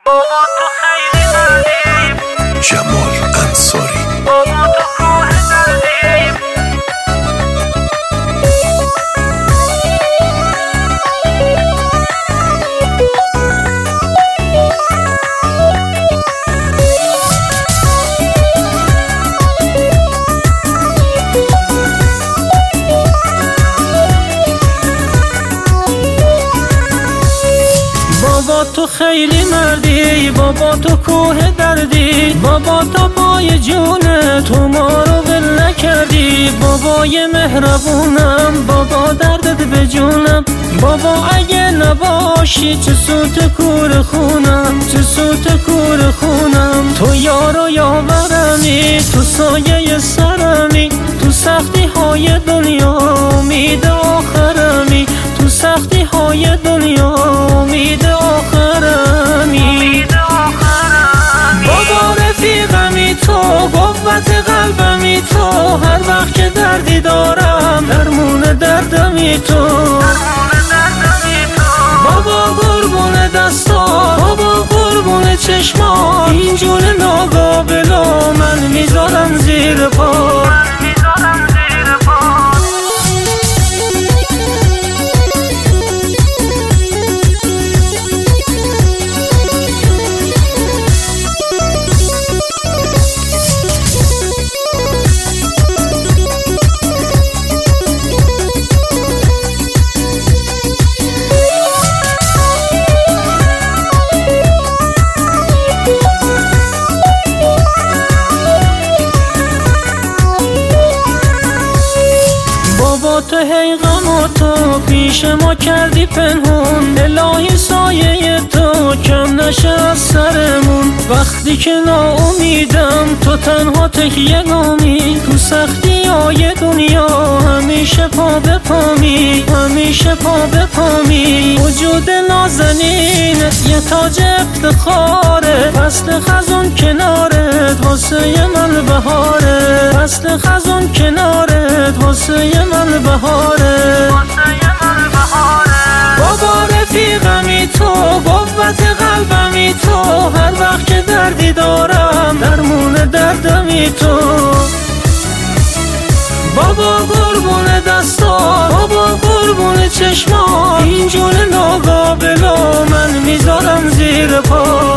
بابا تو خیلی مردی، جمال انصاری. بابا تو کوه دردی. بابا تو خیلی مردی، بابا تو کوه دردی، بابا تا پای جونه تو ما رو ول نکردی. بابای مهربونم، بابا دردت به جونم. بابا اگه نباشی چه سوت کور خونم، چه سوت کور خونم. تو یار و یاورمی، تو سایه سرمی، تو سختی های دنیا امید آخرمی، تو سختی های دنیا امید آخرمی. بابا رفیقمی تو، قوت قلبمی تو، هر وقت که دردی دارم درمون دردمی تو. بابا قربون دستا، بابا قربون چشما، این جون ناقابلو من میذارم زیر پا. بابا تو هی غم و تو پیش ما کردی پنهون، الهی سایه تو کم نشه از سرمون. وقتی که ناامیدم تو تنها تکیه گامی، تو سختی های دنیا همیشه پا به پامی، همیشه پا به پامی. وجود نازنینت یه تاج افتخاره، فصل خزون کنارت واسه من بهاره، فصل خزون کنارت واسه من بهاره. بابا رفیقمی تو، قوت قلبمی تو، هر وقت که دردی دارم درمون دردمی تو. بابا قربون دستا، بابا قربون چشما، این جون ناقابلو من میذارم زیر پا.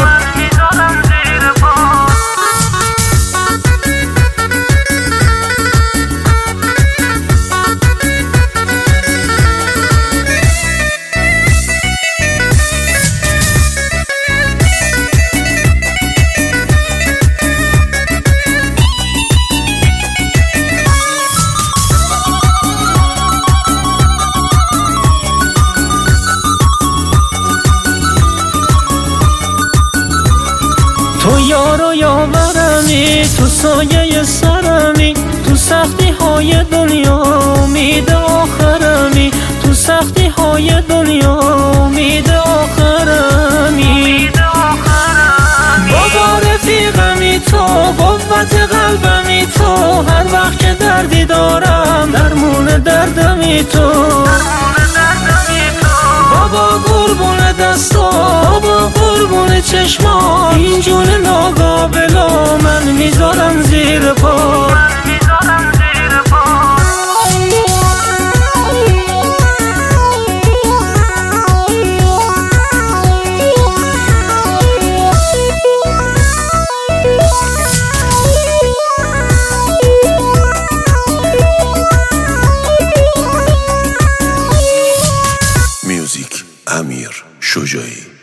تو یار و یاورمی، تو سایه سرمی، تو سختی های دنیا امید آخرمی، تو سختی های دنیا امید آخرمی. بابا رفیقمی تو، قوت قلبمی تو، هر وقت که دردی دارم درمون دردمی تو. بابا قربون دستا، بابا قربون چشما، این جون ناقابلو من میذارم زیر پا. میوزیک امیر شجاعی.